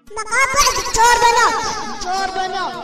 مقاطع دكتور بنات.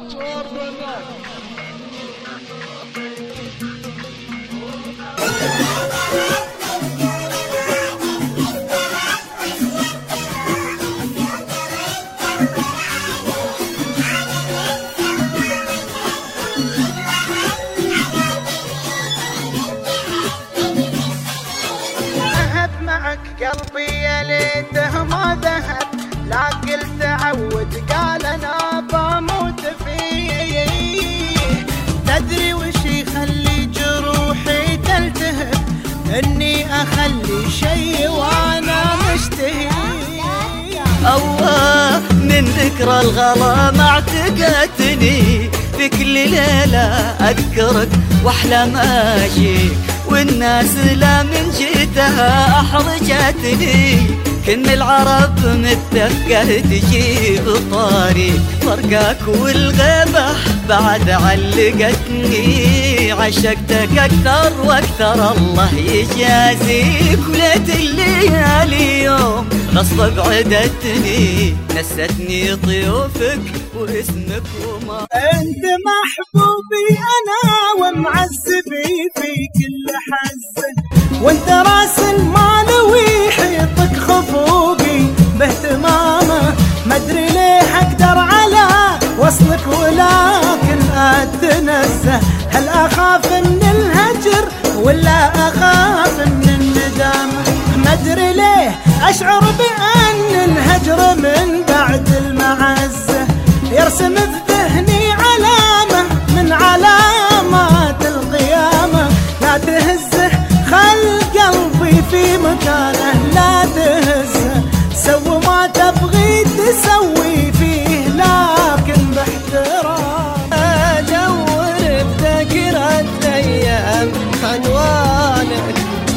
ذهب معك قلبي يا ليته ما ذهب، لا قلت عود قال انا بموت فيه. تدري وش يخلي جروحي تلتهب؟ اني اخلي شي وانا مشتهي. الله من ذكرى الغلا ما اعتقدتني، في كل ليلة أذكرك وأحلم أجيك، والناس لا من جيتها أحرجتني. كن العرب متفقة تجيب طاري، فرقك والغيبة بعد علقتني. عشقتك أكثر وأكثر الله يجازيك، وليت الليالي يوم غصب بعدتني، نستني ضيوفك واسمك وما انت محبوبي انا ومعذبي في كل حزه، وانت راس المال ويحيطك خفوقي باهتمامه. ما ادري ليه اقدر على وصلك ولكن اتنزه. هل اخاف من الهجر ولا اخاف من الندامه؟ ما ادري ليه اشعر بان الهجر من بعد المعزه يرسم في ذهني علامه من علامات القيامه. لا تهزه خل قلبي في مكانه، لا تهزه سوي ما تبغي تسوي فيه لكن باحترام. أدور بذاكرة أيام عنوانك،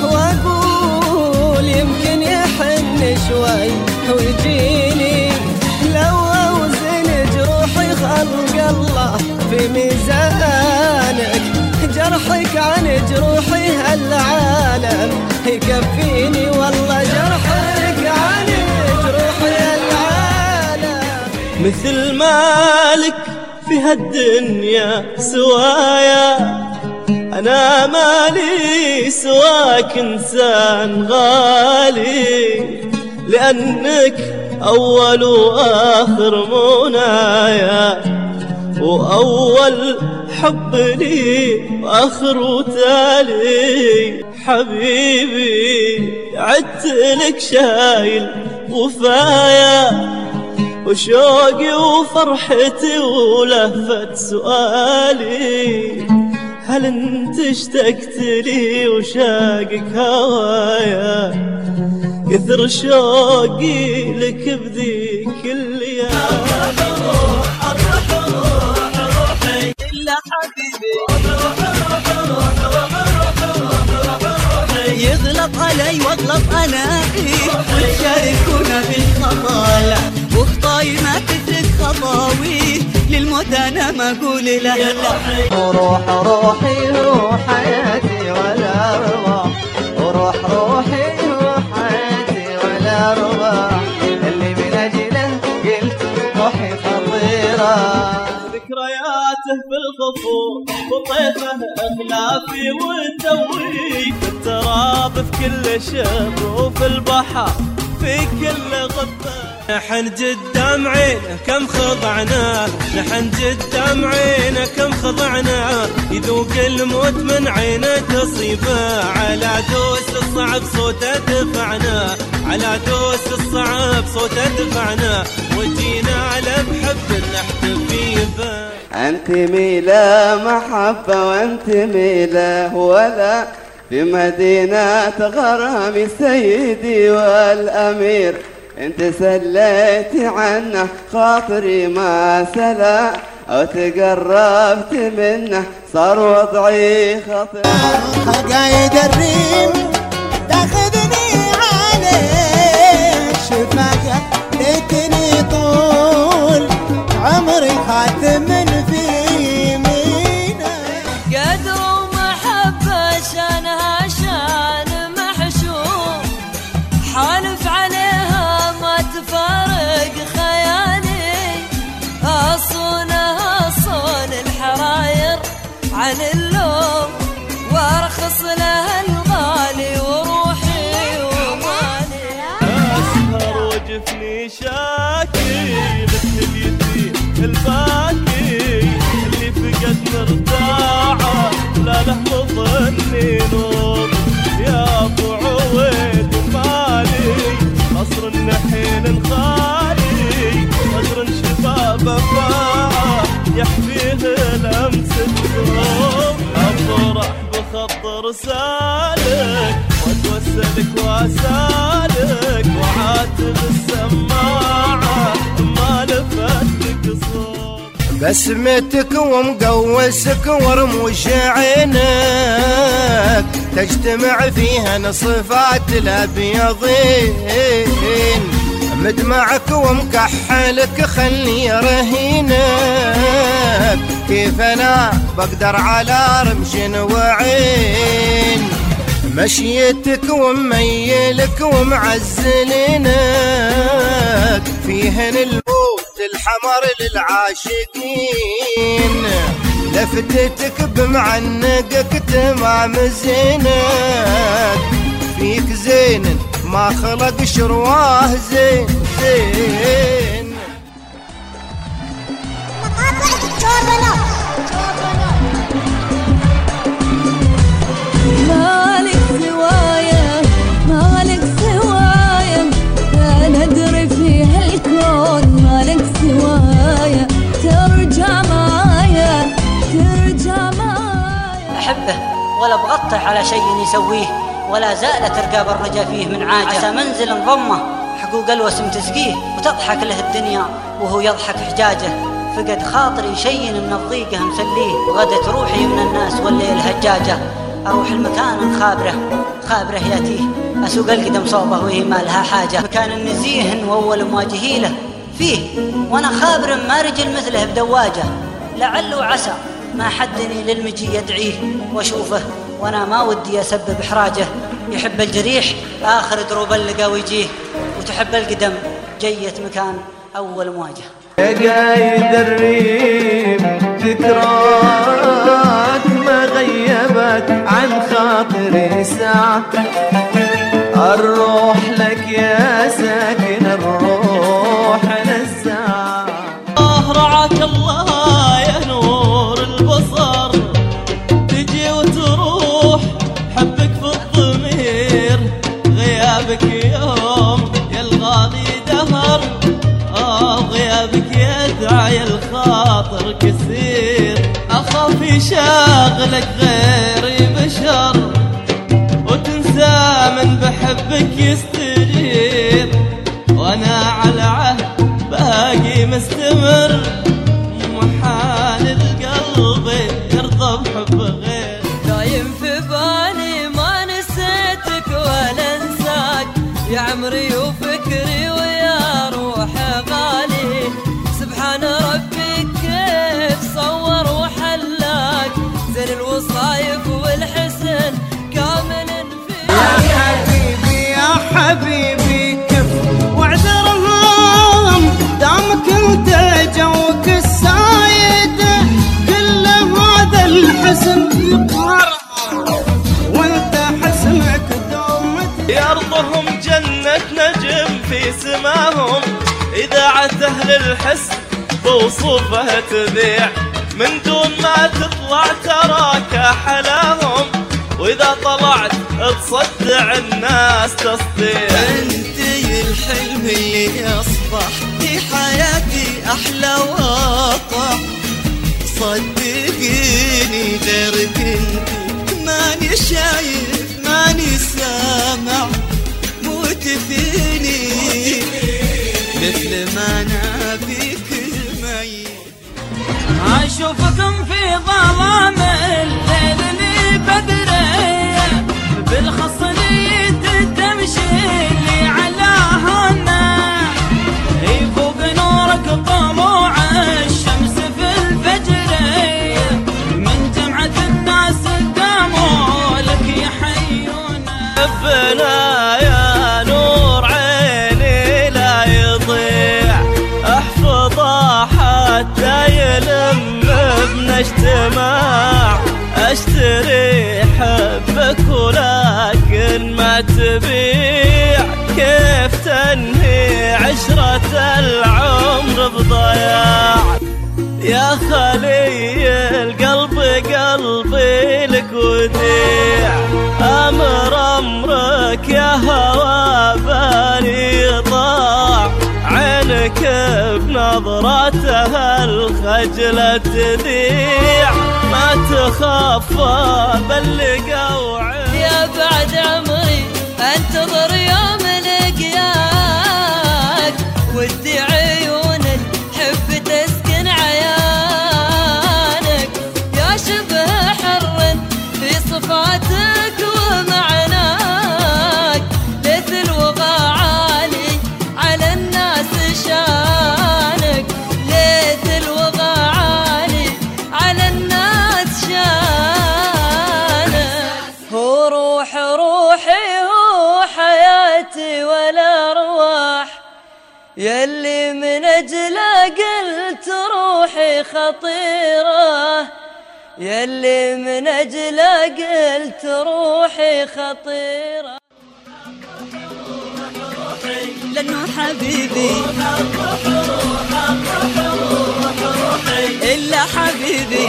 وأقول يمكن يحن شوي ويجيني. لو أوزن جروحي خلق الله في ميزانك، جرحك عن جروحي هالعالم يكفيني. والله جرحك عن جروحي هالعالم. مثل مالك في هالدنيا سوايا، أنا مالي سواك إنسان غالي، لأنك أول وآخر منايا، وأول حب لي وآخر وتالي. حبيبي عدت لك شايل وفايا، وشوقي وفرحتي ولهفة سؤالي. هل انت اشتقت لي وشاقك هوايا؟ كثر شوقي لك بذيك الليالي. إلا حبيبي يغلط علي واغلط أنا فيه، وتشاركونا بالخطايا وخطاي ما تترك خطاويه. للموت أنا ما أقول لا لا. روح روحي روح حياتي ولا أرواح، وروح روحي روح حياتي ولا أرواح. اللي من أجله قلت روحي خطيرة. ذكرياته في الخفوف وطيفه اخلافي وتدوي، في التراب في كل شب وفي البحر في كل غبه. نحن قدام عينه كم خضعنا، نحن قدام عينه كم خضعنا. يذوق الموت من عينه تصيبه، على دوس الصعب صوته دفعنا، على دوس الصعب صوته دفعنا. وجينا على بحب نحتفي به. أنتمي لا محبة وانتمي لا ولا، في مدينة غرامي سيدي والأمير. انت سليتي عنه خاطري ما سلا، أو تقربت منه صار وضعي خطير. قايد الريم تاخذني عليه، شفاك ليتني طول عمري خاتم في يمينه. قدر ومحبة شانها شان محشوم، حالف عليها ما تفارق خير. عن اللوم وارخص له الغالي وروحي ومالي. اسهر وجفني شاكي مثل اليتيم الباكي اللي فقد مرتاعه لا له مظني نوم. يا ابو عويد مالي قصر النحيل الخالي قصر شباب باعه يحفيه لمسة دوم. افرح بخط رسالك واتوسلك واسالك وعاتب السماعه ما لفتك صوت. بسمتك ومقوسك ورموش عينك تجتمع فيها نصفات الابيضين. مدمعك ومكحلك خلي رهينك كيف انا بقدر على رمش وعين. مشيتك وميلك ومعزلينك فيهن الموت الحمر للعاشقين. لفتتك بمعنقك تمام زينك فيك زين ما خلق شرواه زين زين. مقاطع دكتور بنات. مالك سوايا مالك سوايا لا ندري في هالكون. مالك سوايا ترجع معايا ترجع معايا. أحبه ولا بغطي على شيء يسويه ولا زالت رقاب الرجا فيه من عاجة. عسى منزل انضمه حقوق الوسم تسقيه وتضحك له الدنيا وهو يضحك حجاجه. فقد خاطري شيء من الضيقه مسليه وغدت روحي من الناس والليل هجاجه. اروح المكان خابره ياتيه اسوق القدم صوبه وهي ما لها حاجه. مكان النزيه واول مواجهي له فيه وانا خابر ما رجل مثله بدواجه. لعل وعسى ما حدني للمجي يدعيه واشوفه وانا ما ودي اسبب احراجه. يحب الجريح اخر دروب اللقا ويجيه وتحب القدم جية مكان اول مواجهه. يا قايد الريم ذكراك ما غيبت عن خاطري ساعة. الروح لك يا ساكن الروح للساعة. رعاك الله يا نور البصر تجي وتروح حبك في الضمير. غيابك يوم يا الغالي دهر غيابك يدعي الخاطر كثير. أخاف يشاغلك غيري بشر وتنسى من بحبك يستجير. وأنا على عهد باقي مستمر محال القلب يرضى بحب غير. دايم في بالي ما نسيتك ولا انساك يا عمري وفكري ويا روحي غالي. سبحان ربي كيف صور وحلاك زين الوصايف والحسن كامل فيك. يا حبيبي يا حبيبي كف واعذرهم دامك انت جوك السايد. كل هذا الحزن وانت حزنك دومت. يرضهم جنة نجم في سماهم إذاعة أهل الحس بوصوفها تذيع من دون ما تطلع تراك حلاهم. وإذا طلعت تصدع الناس تسطيع. انتي الحلم اللي يصبح في حياتي احلى واقع. صدقيني غيرك انتي ماني شايف ماني سامع. موت فيني مثل ما انا فيك ميت. اشوفكم في ظلام الليل لي بدرية بالخصنية تمشي لي على هنا. يفوق نورك طلوع الشمس في الفجرية من جمعة الناس قاموا لك يحيونا. ربنا يا نور عيني لا يضيع احفظه حتى يلم بنا اجتماع. اشتري حبك ولكن ما تبيع، كيف تنهي عشرة العمر بضياع؟ يا خلي القلب قلبي لك وديع، أمرك يا هوى بالي ضاع، عينك بنظراتها الخجلة تذيع، ما تخفى بلقى وعين. يا بعد عمري انتظر يوم لقياك، ودي عيون الحب تسكن عيانك، يا شبه حر في صفاتك ومعناك، ليث الوغى عالي على الناس شانك، ليث الوغى عالي على الناس شانك. هو روحي هو حياتي والأرواح، يلي من أجله قلت روحي خطيرة، يلي من أجله قلت روحي خطيرة. لأنه حبيبي إلا حبيبي،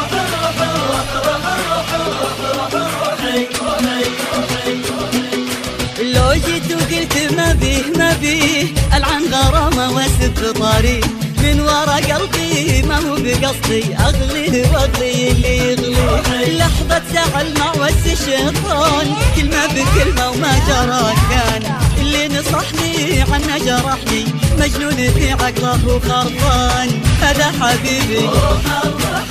لو جيت وقلت ما بيه ألعن غرامة واسد طاري، من ورا قلبي ما هو بقصدي أغلي واغلي اللي يغلي، لحظة زعل مع وس الشيطان، كلمة بكلمة وما جرى كان، اللي نصحني عنه جرحني، مجنون في عقله وخربان، هذا حبيبي.